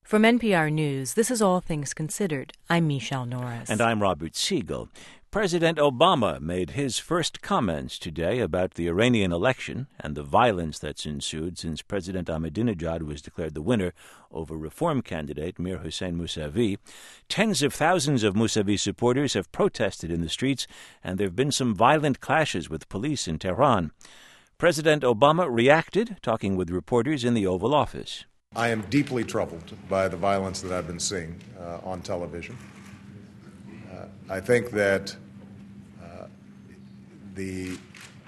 From NPR News, this is All Things Considered. I'm Michelle Norris. And I'm Robert Siegel. President Obama made his first comments today about the Iranian election and the violence that's ensued since President Ahmadinejad was declared the winner over reform candidate Mir Hossein Mousavi. Tens of thousands of Mousavi supporters have protested in the streets, and there have been some violent clashes with police in Tehran. President Obama reacted, talking with reporters in the Oval Office. I am deeply troubled by the violence that I've been seeing on television. I think that the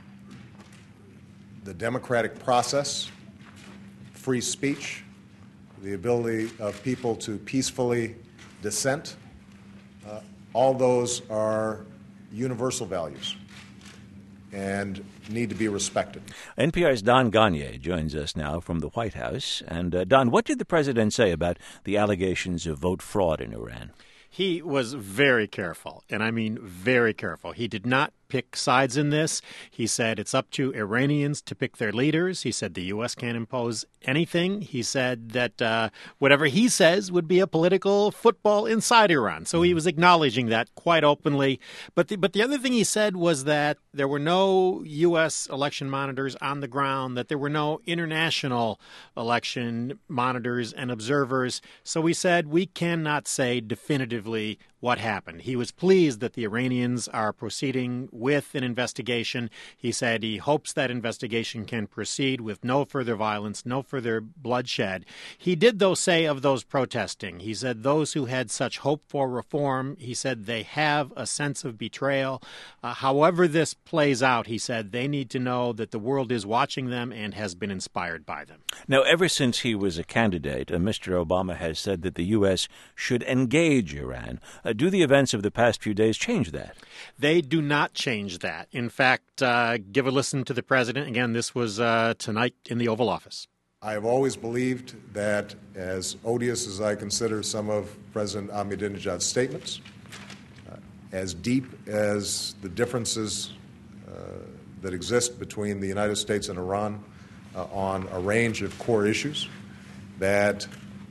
democratic process, free speech, the ability of people to peacefully dissent, all those are universal values and need to be respected. NPR's Don Gonyea joins us now from the White House. And Don, what did the president say about the allegations of vote fraud in Iran? He was very careful, and I mean very careful. He did not pick sides in this. He said it's up to Iranians to pick their leaders. He said the U.S. can't impose anything. He said that whatever he says would be a political football inside Iran. So he was acknowledging that quite openly. But the other thing he said was that there were no U.S. election monitors on the ground, that there were no international election monitors and observers. So he said we cannot say definitively what happened. He was pleased that the Iranians are proceeding with an investigation. He said he hopes that investigation can proceed with no further violence, no further bloodshed. He did, though, say of those protesting, he said those who had such hope for reform, he said they have a sense of betrayal. However this plays out, he said they need to know that the world is watching them and has been inspired by them. Now, ever since he was a candidate, Mr. Obama has said that the U.S. should engage Iran. Do the events of the past few days change that? They do not change that. In fact, give a listen to the president. Again, this was tonight in the Oval Office. I have always believed that, as odious as I consider some of President Ahmadinejad's statements, as deep as the differences that exist between the United States and Iran on a range of core issues, that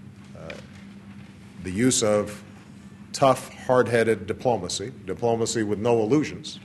the use of tough, hard-headed diplomacy with no illusions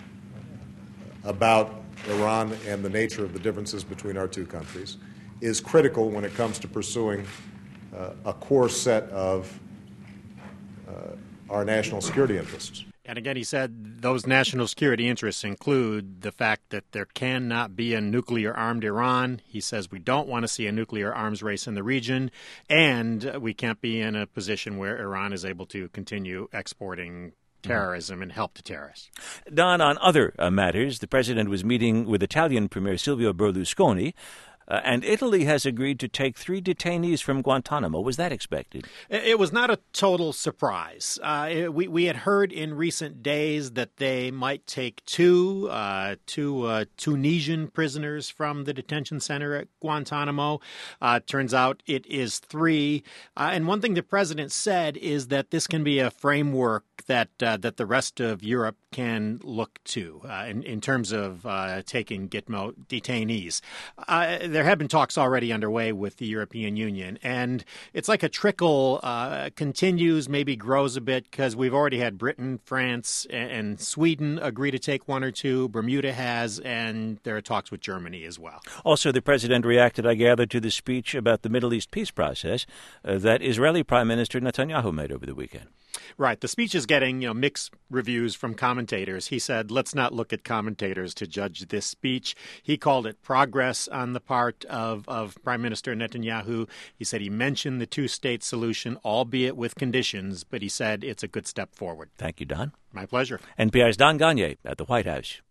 about Iran and the nature of the differences between our two countries, is critical when it comes to pursuing a core set of our national security interests. And again, he said those national security interests include the fact that there cannot be a nuclear-armed Iran. He says we don't want to see a nuclear arms race in the region, and we can't be in a position where Iran is able to continue exporting terrorism and help to terrorists. Don, on other matters, the president was meeting with Italian Premier Silvio Berlusconi, and Italy has agreed to take 3 detainees from Guantanamo. Was that expected? It was not a total surprise. We had heard in recent days that they might take two Tunisian prisoners from the detention center at Guantanamo. Turns out it is 3. And one thing the president said is that this can be a framework that the rest of Europe can look to in terms of taking Gitmo detainees. There have been talks already underway with the European Union, and it's like a trickle continues, maybe grows a bit, because we've already had Britain, France, and Sweden agree to take 1 or 2. Bermuda has, and there are talks with Germany as well. Also, the president reacted, I gather, to the speech about the Middle East peace process that Israeli Prime Minister Netanyahu made over the weekend. Right. The speech is getting mixed reviews from commentators. He said, let's not look at commentators to judge this speech. He called it progress on the part of Prime Minister Netanyahu. He said he mentioned the 2-state solution, albeit with conditions, but he said it's a good step forward. Thank you, Don. My pleasure. NPR's Don Gonyea at the White House.